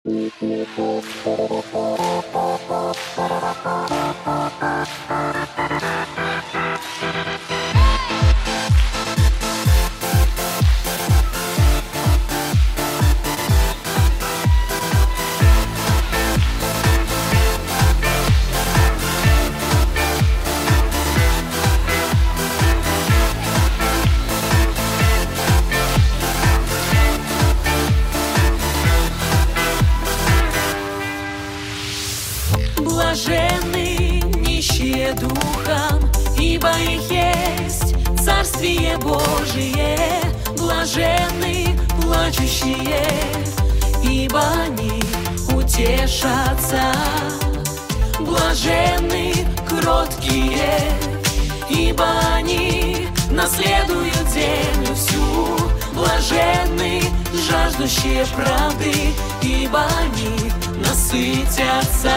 Блаженны нищие духом, ибо их есть Царствие Божие. Блаженны плачущие, ибо они утешатся. Блаженны кроткие, ибо они наследуют землю всю. Блаженны жаждущие правды, ибо они насытятся.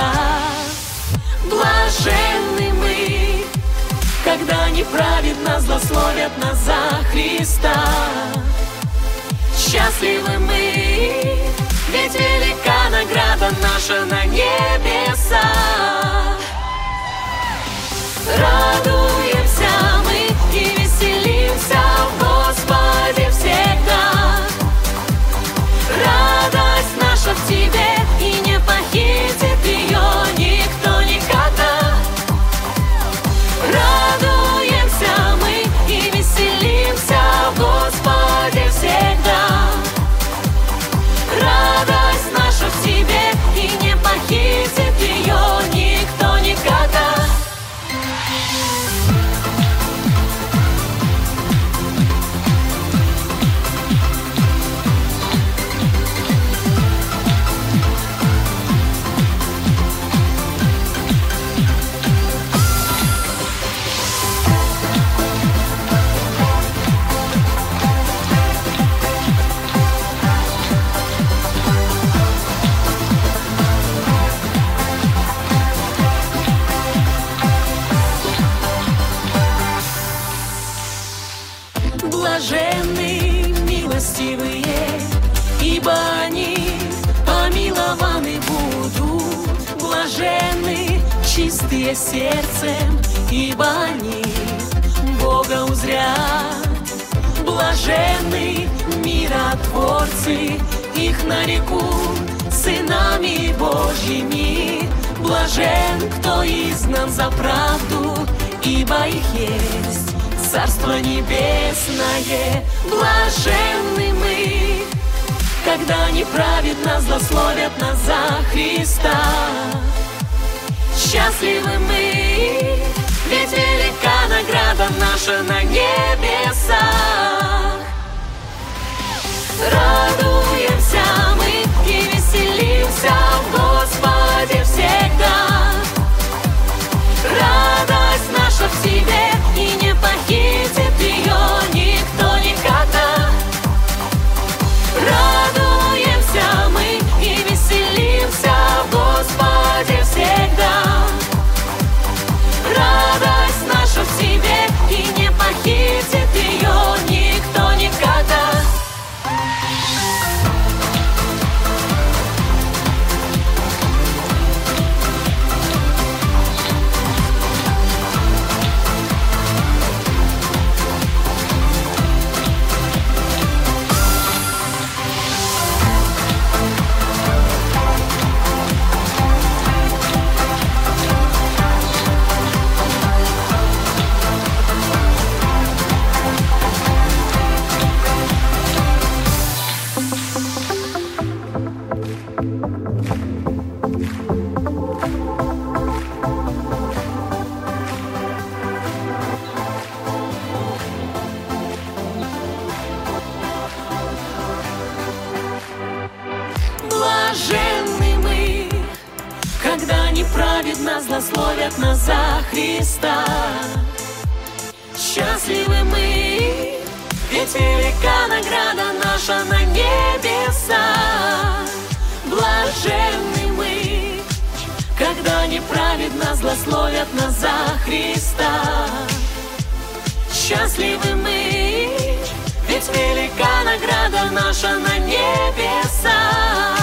Блаженны мы, когда неправедно злословят нас за Христа. Счастливы мы, ведь велика награда наша на небесах. Радуемся мы и веселимся в Господе всегда. Радость наша в Тебе, и не похитит ее никто никогда. Радуемся мы и веселимся в Господе всегда. Радость наша в Тебе, и не похитит ее никто никогда. Блаженны милостивые, ибо они помилованы будут. Блаженны чистые сердцем, ибо они Бога узрят. Блаженны миротворцы, их нарекут сынами Божьими. Блажен, кто изгнан за правду, ибо их есть Царство Небесное. Блаженны мы, когда неправедно злословят нас за Христа. Счастливы мы, ведь велика награда наша на небесах. Радуемся мы и веселимся в Господе всегда. Радость наша в Тебе, и не похитит ее никто никогда. Радуемся мы и веселимся в Господе всегда. Радость наша в Тебе, и не похитит ее никто никогда. Блаженны мы, когда неправедно злословят нас за Христа. Счастливы мы, ведь велика награда наша на небесах. Блаженны мы, когда неправедно злословят нас за Христа. Счастливы мы, ведь велика награда наша на небесах.